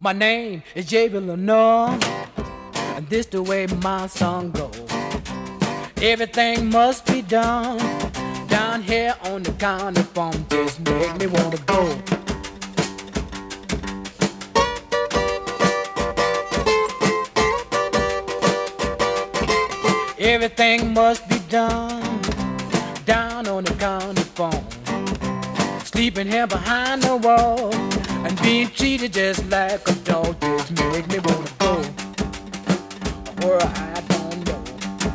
My name is J.B. Lenore, and this the way my song goes. Everything must be done down here on the county farm. Just make me wanna go. Everything must be done down on the county farm. Sleeping here behind the wall and being treated just like a dog just make me wanna go where I don't know.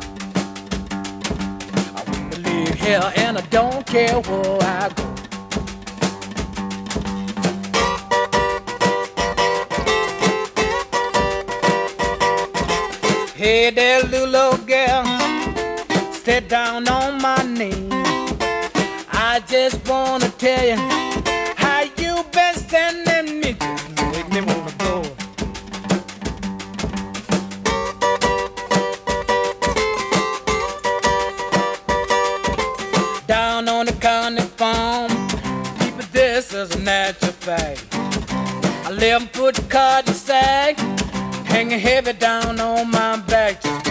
I wanna live here and I don't care where I go. Hey there, little old girl, sit down on my knee. I just wanna tell you how you been sending me. Just make me wanna go. Down on the county farm, people, this is a natural fact. 11-foot cotton sack hanging heavy down on my back. Just